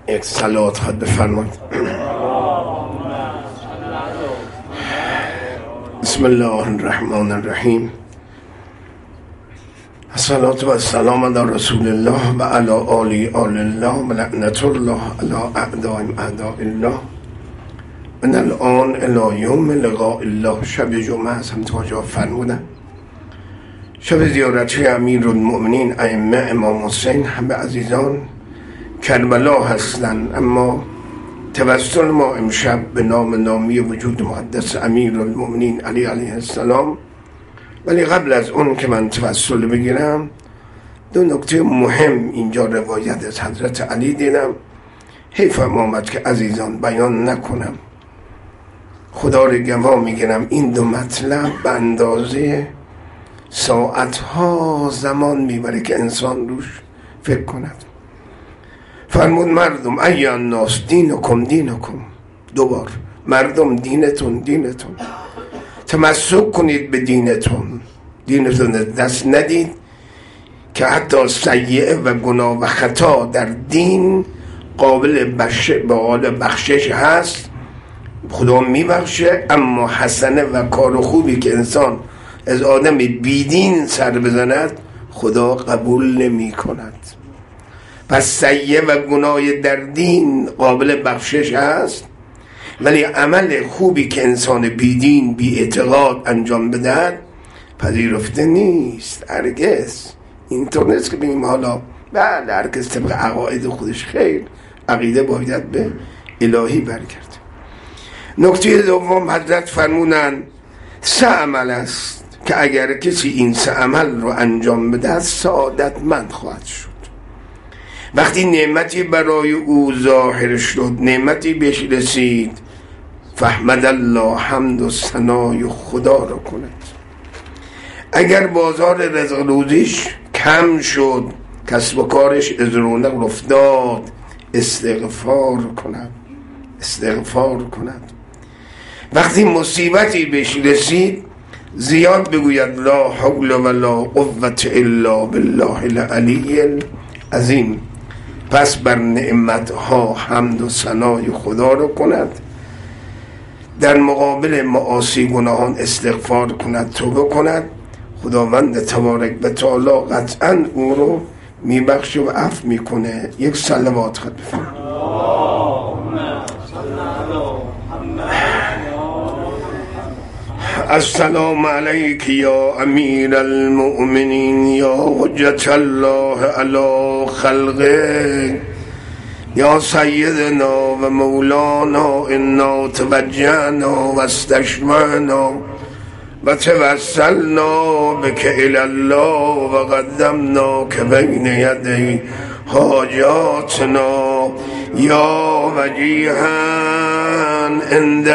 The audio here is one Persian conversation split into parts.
یک صلوات خود بفرمایید. بسم الله الرحمن الرحیم. الصلاة و السلام علی رسول الله و علی آل الله و لعنت الله علی اعداء الله. من الان الی یوم لقاء الله. شب جمعه است، هم توجه فرمودن شب زیارتی امیرالمؤمنین ائمه امام حسین. همه عزیزان کربلا هستند، اما توسل ما امشب به نامی وجود مقدس امیرالمؤمنین علی علیه السلام. ولی قبل از اون که من توسل بگیرم، دو نکته مهم اینجا روایت از حضرت علی دیدم، حیفم آمد که عزیزان بیان نکنم. خدا را گواه میگیرم این دو مطلب به اندازه ساعتها زمان میبره که انسان روش فکر کند. فرمود مردم ای الناس دینکم. دوبار مردم دینتون. تمسک کنید به دینتون دست ندید که حتی سیئه و گناه و خطا در دین قابل بخشش هست، خدا میبخشه، اما حسنه و کار خوبی که انسان از آدم بیدین سر بزند خدا قبول نمی کند. پس سیئه و گناه در دین قابل بخشش هست، ولی عمل خوبی که انسان بیدین بی اعتقاد انجام بدهد پذیرفته نیست. هرگز اینطور نیست که بگیم حالا بله هرگز طبق عقاید خودش. خیر، عقیده باید به الهی برگرد. نکته دوم حضرت فرمودند 3 عمل است که اگر کسی این 3 عمل رو انجام بده سعادتمند خواهد شد. وقتی نعمتی برای او ظاهر شد، نعمتی بهش رسید، فحمد الله، حمد و ثنای خدا رو کند. اگر بازار رزق روزیش کم شد، کسب و کارش از رونق افتاد، استغفار کند. وقتی مصیبتی بهش رسید زیاد بگوید لا حول ولا قوة الا بالله العلی العظیم. پس بر نعمتها حمد و ثنای خدا رو کند، در مقابل معاصی گناهان استغفار کند، توبه کند. خداوند تبارک و تعالی قطعا او رو میبخشه و عفو میکنه. یک صلوات خود بفرمایید. السلام علیک یا امیر المؤمنین یا حجت الله علی خلقه یا سیدنا و مولانا انا توجهنا و استشفعنا و توسلنا بک الی الله و قدمناک بین یدی حاجاتنا یا وجیها عند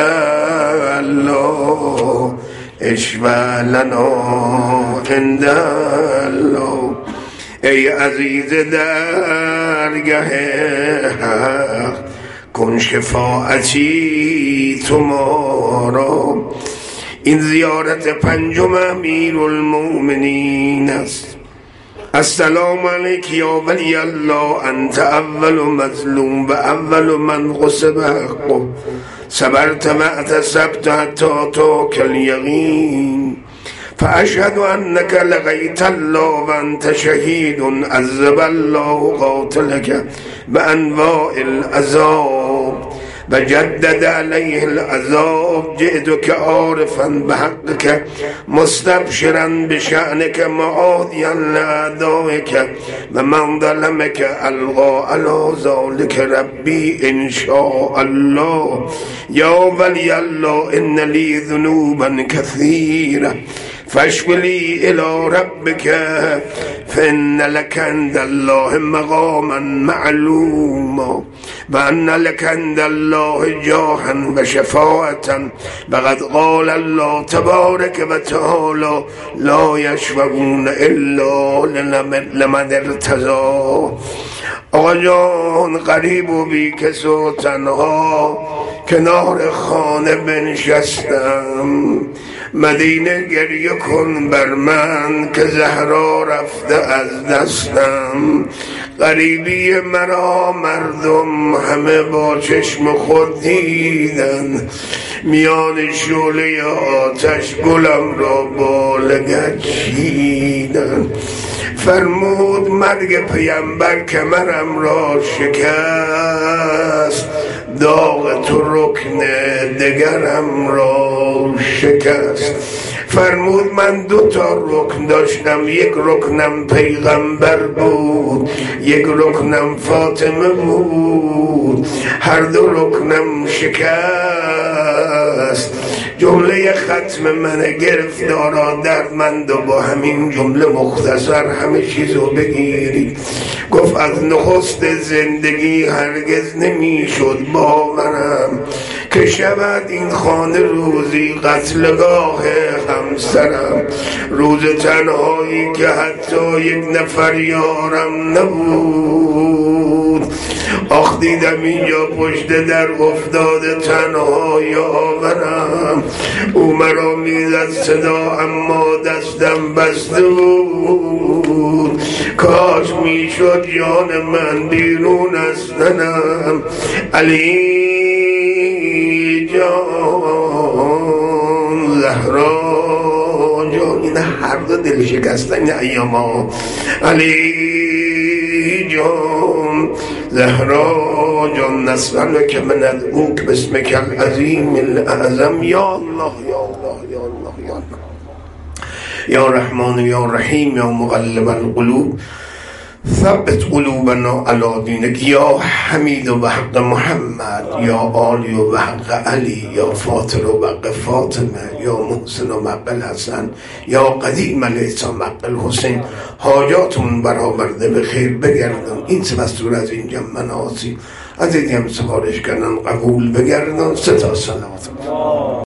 الله اشفع لنا عند الله. ای عزیز درگه حق کن شفاعتی تو ما را. این زیارت 5 امیرالمؤمنین است. السلام علیک یا ولی الله، انت اول مظلوم و اول من غصب حقه، صبرت و اعتصبت حتی اتاک الیقین، فاشهد انک لقیت الله و انت شهید، عذب الله قاتلک بانواع العذاب و جدد علیه العذاب. جئتک عارفا بحقک مستبشرا بشأنک معادیا لأعدائک و من ظلمک القا علی ذلک ربی ان شاء الله. یا ولی الله ان لی ذنوبا کثیره فاشکو لی الی ربک فان لک عند الله مقاما معلوما و ان لک عند الله جاها و شفاعتا و قد قال الله تبارک و تعالی لا یشفعون الا لمن ارتضی. آقا جان غریب و بی کس و تنها کنار خانه بنشستم، مدینه گریه کن بر من که زهرا رفته از دستم. غریبی مرا مردم همه با چشم خود دیدن، میان شعله آتش گلم را با لگد چیدن. فرمود مرگ پیمبر کمرم را شکست، داغ تو رکن دگرم را شکست. فرمود من 2 رکن داشتم، یک رکنم پیغمبر بود، یک رکنم فاطمه بود، هر 2 رکنم شکست. جمله ختم من گرفتارا دردمند و با همین جمله مختصر همه چیزو بگیری. گفت از نخست زندگی هرگز نمیشد باورم که شود این خانه روزی قتلگاه همسرم. روز تنهایی که حتی یک نفر یارم نبود. آخ دیدم اینجا پشت در افتاده تنها یاورم. او مرا میزد صدا اما دستم بسته بود. کاش میشد جان من بیرون از تنم. علی جان، زهرا جان، این هر 2 دل شکستن این ایام ها. علی جان، زهرا جان، نسلن که من ادعوک باسمک العظیم الاعظم. یا الله یا الله یا الله یا الله یا رحمان یا رحیم یا مقلب القلوب ثبت قلوبنا علی دینک. یا حمید و حق محمد، یا آلی و حق علی، یا فاطر و حق فاطمه، یا محسن و حق الحسن، یا قدیم الیسا حق الحسین. حاجاتون برآورده به خیر بگردن. این 3 مستور از این جمع مناسی از این هم سفارش کردن قبول بگردن. 3 تا صلوات.